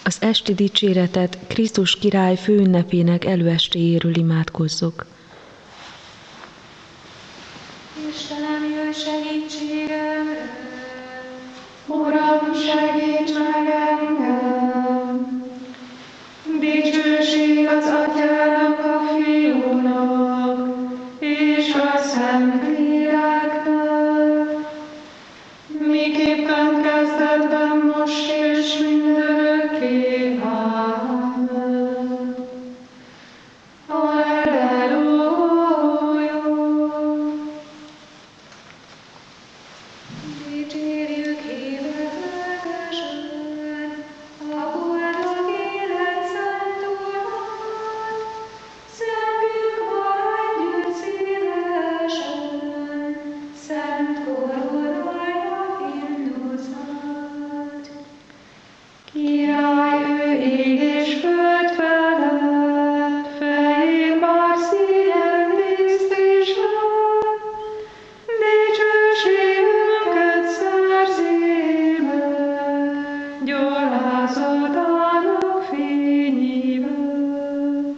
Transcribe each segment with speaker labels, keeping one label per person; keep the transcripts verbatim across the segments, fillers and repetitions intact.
Speaker 1: Az esti dicséretet Krisztus király főünnepének előestéjéről imádkozzuk.
Speaker 2: Istenem, jöjj segítségemre! Uram, segíts meg engem! Dicsőség az Atyának, a Fiúnak, és a Szentléleknek, miképpen kezdetben, most és mindörökké. Amen. Halleluja! Dicsérjük énekelesen a boldog élet szent Urat, szentjük maradjunk szívesen, szent koronája himnuszát. Király ő ég és föld felett, fején bár szíjen tisztviselt, dicsőségünket szerzi meg, gyalázatának fényével.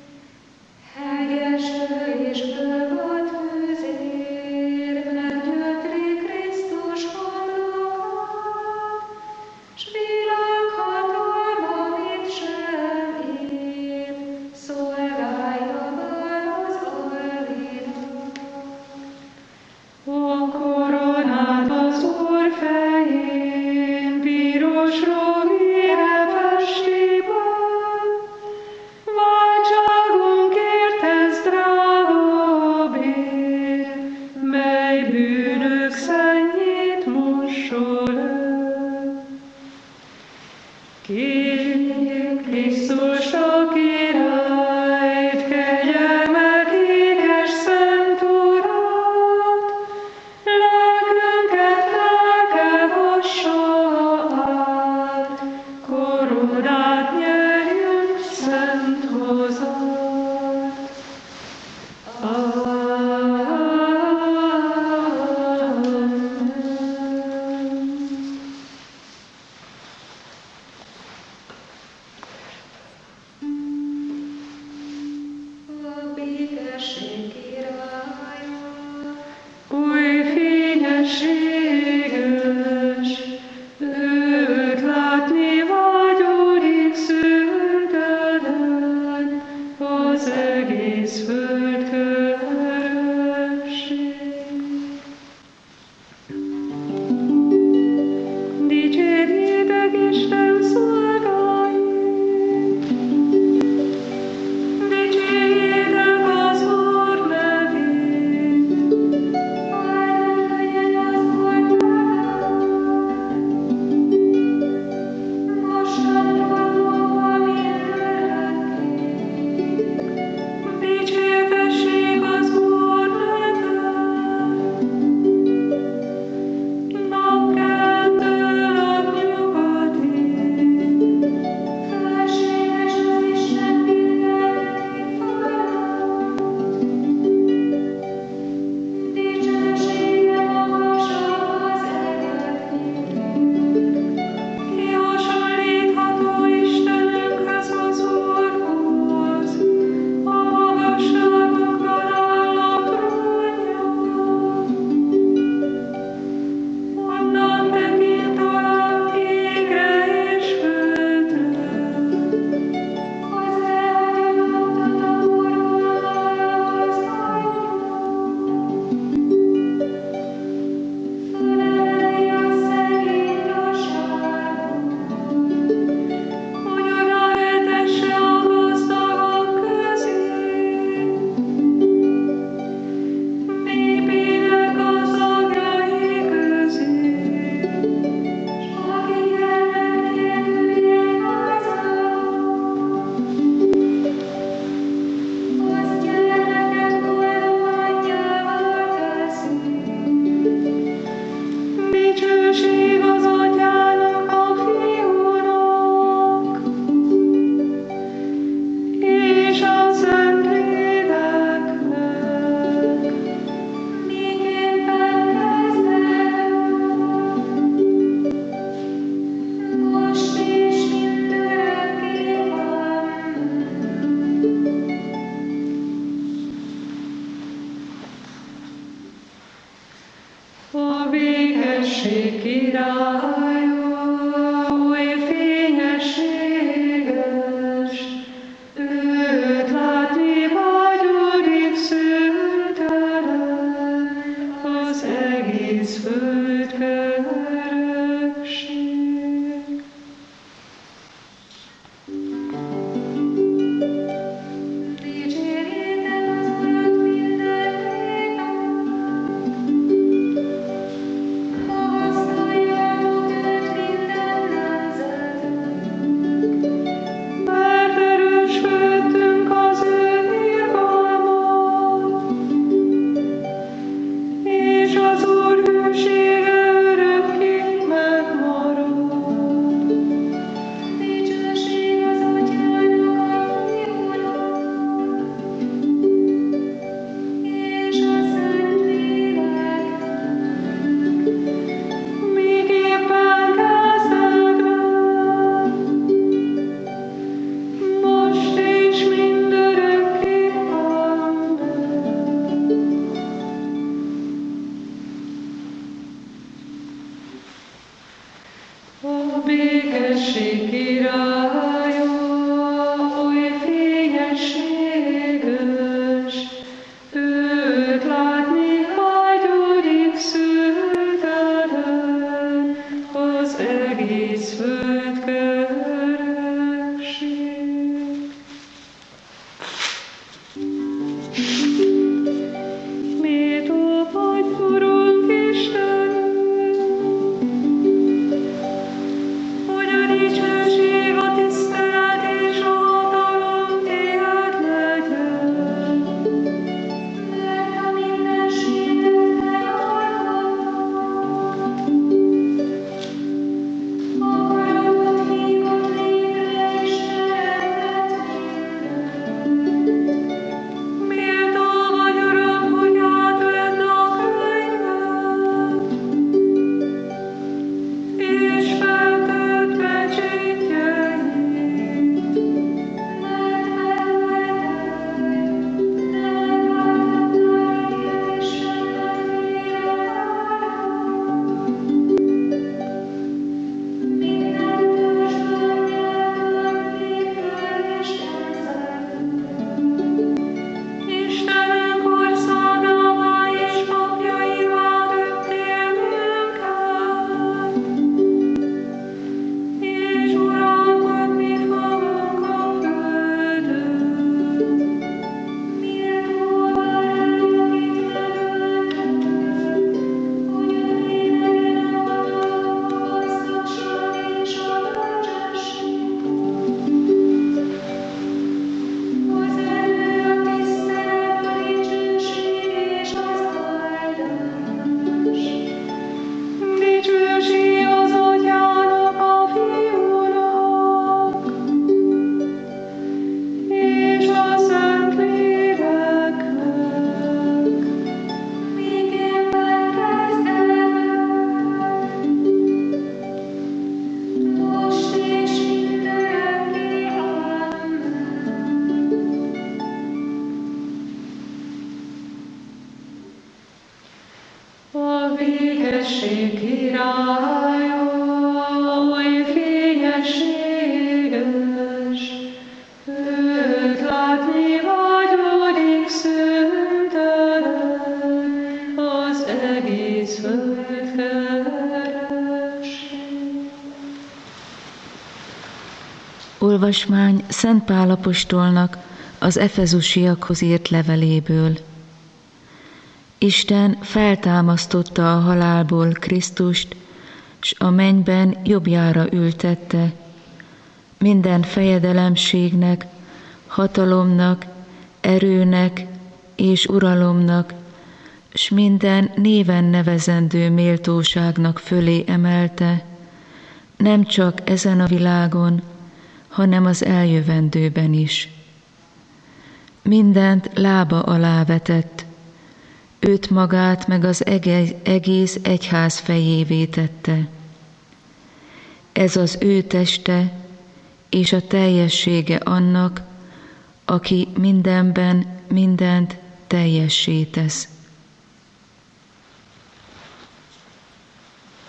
Speaker 2: Heggeső és bővat fűzérnek gyötri Krisztus homlokát, s világhatalma mit sem ér, szolgálja már az Alvilág. A koronát az Úr fején, piros rovére festi be, váltságunkért ez drága bér, mely bűnök szennyét mossol el. Kérjük Krisztust a királyt, kegyelmek éges szent Urat, lelkünket lelke vassa át, koronát nyerjünk szent hozat. Amen. A békesség királya, új fényességes, őt látni vágyódik szüntelen, az egész föld közösség. Dicsérjétek Isten szolgáit! Dicsérjétek az Úr nevét! Áldott legyen az Úr neve! Mostantól fogva mindörökké. Dicsértessék az Úr neve! Napkeltől a nyugatig, felséges az Isten mindenki fölött. Dicsősége magasabb az egekig. Ki hasonlítható Istenünkhöz, az Úrhoz, a magasságokon áll a trónja. Onnan tekint tovább égre és földre, az elhagyottat a porvonához hagyja. Fölemeli a szegényt a sárból, hogy odavetesse a gazdagok közé. Népének az agjai közé, s aki gyermek nélküliek házában. Az gyermeket boldog anyjává teszi. Dicsőség az Atyának, a Fiúnak, és a Szentléleknek, miképpen kezdetben, most és mindörökké. békesség királya, új fényességes, őt látni vágyódik szüntelen, az egész föld kerekség. Dicsérjétek az Urat minden nép, magasztaljátok őt minden nemzet. Mert erős fölöttünk az ő irgalma, és az Úr hűsége örökké megmarad. Dicsőség az Atyának, a Fiúnak, és a Szentléleknek, miképpen kezdetben, most és mindörökképpen. A békesség királya, oly fényességes, őt látni vágyódik szüntelen, az egész föld kerekség. Méltó vagy, Urunk Istenünk, hogy a dicsőség, a tisztelet és a hatalom tiéd legyen. Mert a mindenséget te alkottad, akaratod hívott létre és teremtett mindent. Méltó vagy, Uram, hogy átvedd a könyvet, és feltett pecsétjeit. Mert megvetted, nem váltottál teljesen nagyvére vállal. Minden törzsből, nyelvből, népből és nemzetből. Istenünk országává és papjaivá tettél minket, és uralkodni fogunk a földön. Méltó vagy rád itt felöltöd, hogy övé legyen a hatalom, a gazdagság és a bölcsesség. Az erő, a tisztelet, a dicsőség és az áldás. Dicsőség az Atyának, a Fiúnak, és a Szentléleknek, miképpen kezdetben, most és mindörökké. Amen. A békesség királya, oly fényességes, őt látni vágyódik szüntelen, az egész föld kerekség.
Speaker 1: Olvasmány Szent Pál apostolnak az efezusiakhoz írt leveléből. Isten feltámasztotta a halálból Krisztust, s a mennyben jobbjára ültette, minden fejedelemségnek, hatalomnak, erőnek és uralomnak, s minden néven nevezendő méltóságnak fölé emelte, nem csak ezen a világon, hanem az eljövendőben is. Mindent lába alá vetett, őt magát meg az egész egyház fejévé tette. Ez az ő teste és a teljessége annak, aki mindenben mindent teljessé tesz.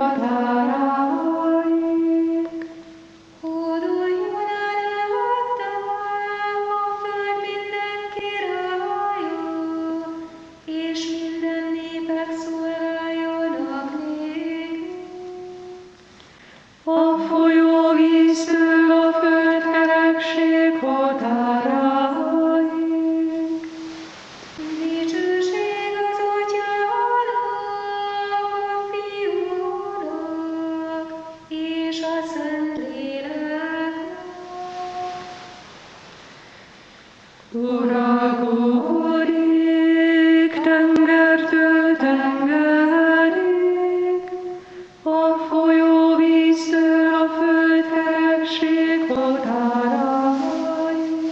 Speaker 3: határáig.
Speaker 2: Hódoljon el előttem a föld minden királya, és minden népek szolgáljanak néki.
Speaker 3: A folyóvíztől a földkerekség határáig.
Speaker 2: Dicsőség az Atyának, a Fiúnak, és a Szentléleknek.
Speaker 3: Urakodik tengertől tengerig, a folyóvíztől a földkerekség határáig.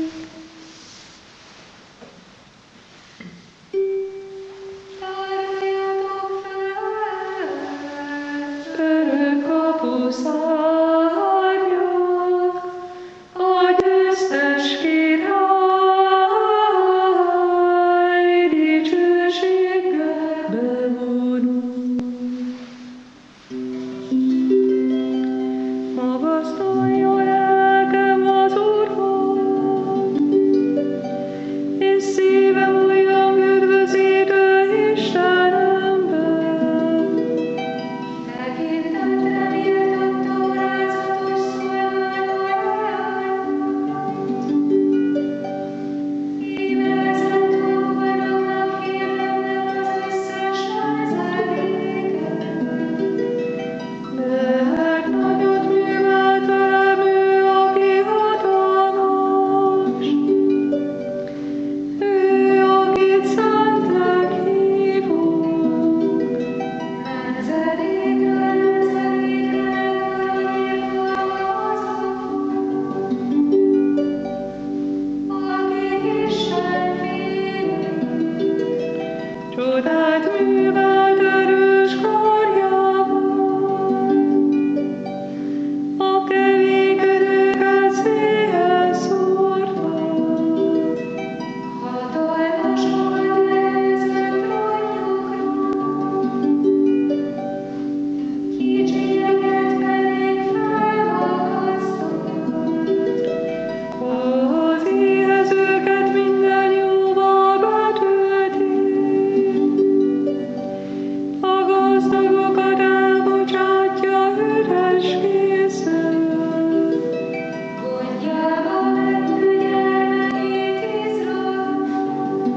Speaker 2: Tároljatok fel!
Speaker 3: Örök kapu szárnyak, a győztes király dicsőséggel bevonul. Magasztaljon lelkem az Úrhoz, és szívem olyan üdvözítő Istenemben.
Speaker 2: Tekintetre méltató rázatos szolgálatot. Íme ezen trónoknak hirdetnek az összes nemzedéken.
Speaker 3: Mert nagyot művelt velem ő, aki hatalmas, ő, akit szentnek hívunk.
Speaker 2: Nemzedékről nemzedékre megvan akik Isten félők.
Speaker 3: Csodát művelt erős karjával, a kevékedőket széjjel szórta.
Speaker 2: Hatalmas volt lenézett trónjukra, kicsinyeket pedig felakasztott.
Speaker 3: Az éhezőket minden jóval betölti, a gazdagokat elbocsátja üres kézzel.
Speaker 2: Gondjába vette gyermekét Izrael,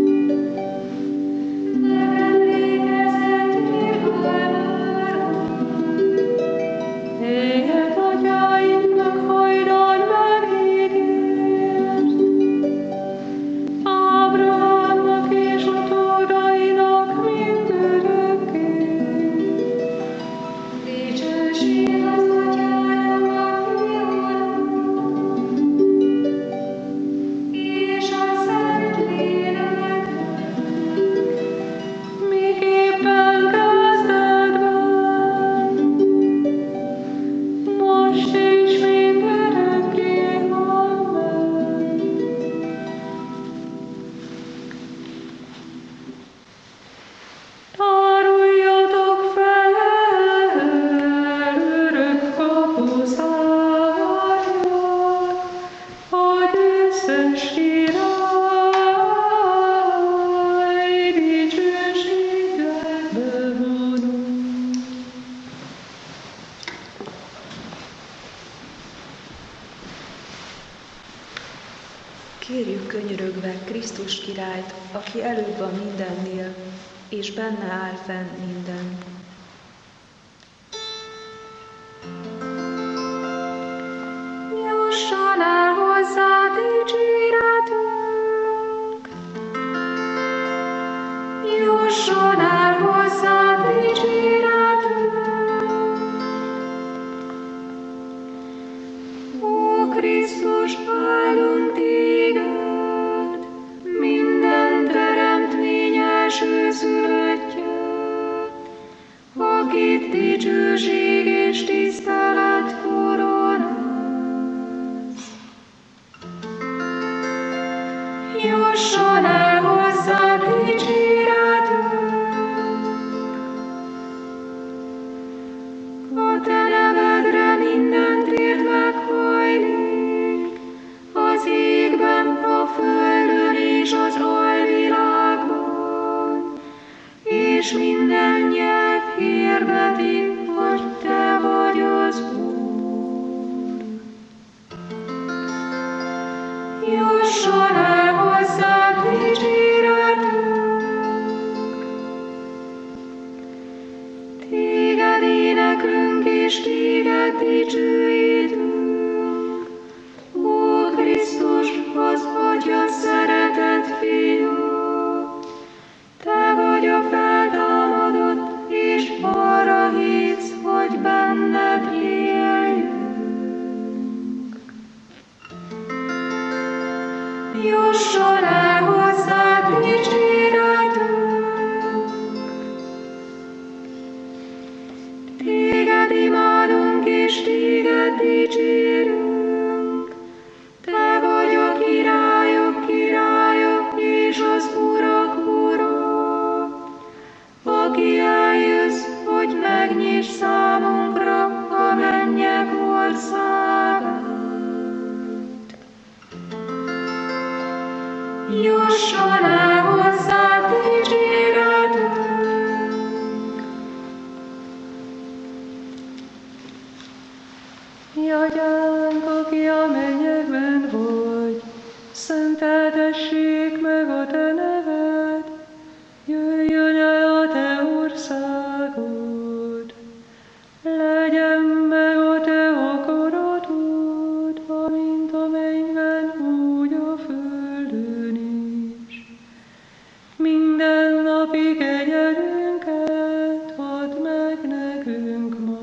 Speaker 2: megemlékezett irgalmára.
Speaker 3: Éhet atyáinknak hajdan megígért, Ábrahámnak és utódainak mindörökké.
Speaker 2: Dicsőség az Atyának, a Fiúnak, és a Szentléleknek.
Speaker 3: Miképpen kezdetben, most és mindörökké. Amen. Táruljatok fel, örök kapu szárnyak, a győztes király dicsőséggel bevonul.
Speaker 1: Kérjük könyörögve Krisztus királyt, aki előbb van mindennél, és benne áll fenn minden.
Speaker 2: Jusson el hozzá dicséretünk, jusson el hozzá dicséretünk. Ó Krisztus, áldunk téged, minden teremtmény elsőszülöttje, akit dicsőség és tisztelet koronáz. Jusson el hozzá dicséretünk, és minden nyelv hirdeti, hogy te vagy az Úr. Jusson el hozzád dicséretünk, téged éneklünk és téged dicsőítünk, Ó Krisztus, az Atya szeretett Fiú, te vagy a feltámadott, és arra hívsz, hogy benned éljünk. Jusson el hozzád dicséretünk, téged imádunk és téged dicsérünk, te vagy a királyok királya és az urak ura, aki eljössz, hogy megnyisd számunkra a mennyek országát. Jusson el hozzád dicséretünk.
Speaker 3: Mi atyánk, aki a mennyekben vagy, szenteltessék meg a te neved, jöjjön el a te országod, legyen meg a te akaratod, amint a mennyben, úgy a földön is. Minden napi kenyerünket add meg nekünk ma,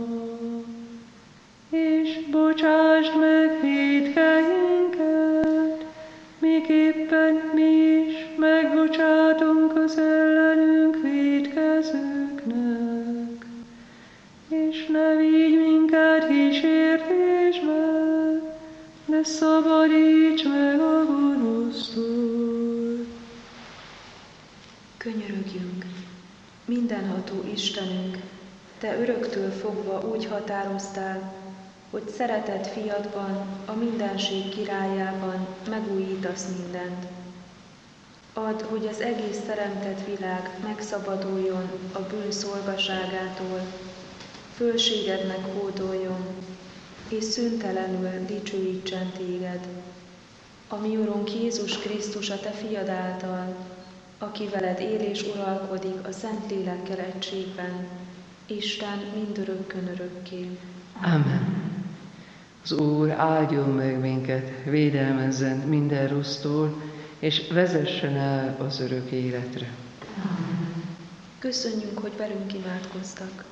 Speaker 3: és bocsásd meg vétkeinket, miképpen mi is megbocsátunk az ellenünk vétkezőknek. És ne vigy minket kísértésbe, de szabadíts meg a gonosztól.
Speaker 1: Könyörögjünk, mindenható Istenünk, te öröktől fogva úgy határoztál, hogy szeretett fiadban, a mindenség királyában megújítasz mindent. Add, hogy az egész teremtett világ megszabaduljon a bűn szolgaságától, fölségednek hódoljon, és szüntelenül dicsőítsen téged. A mi Urunk Jézus Krisztus a te fiad által, aki veled él és uralkodik a Szentlélekkel egységben, Isten mindörökkön örökké.
Speaker 4: Amen. Az Úr áldjon meg minket, védelmezzen minden rossztól, és vezessen el az örök életre.
Speaker 1: Köszönjünk, hogy velünk imádkoztak.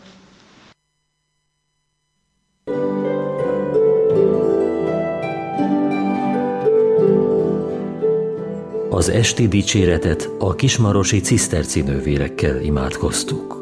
Speaker 5: Az esti dicséretet a kismarosi ciszterci nővérekkel imádkoztuk.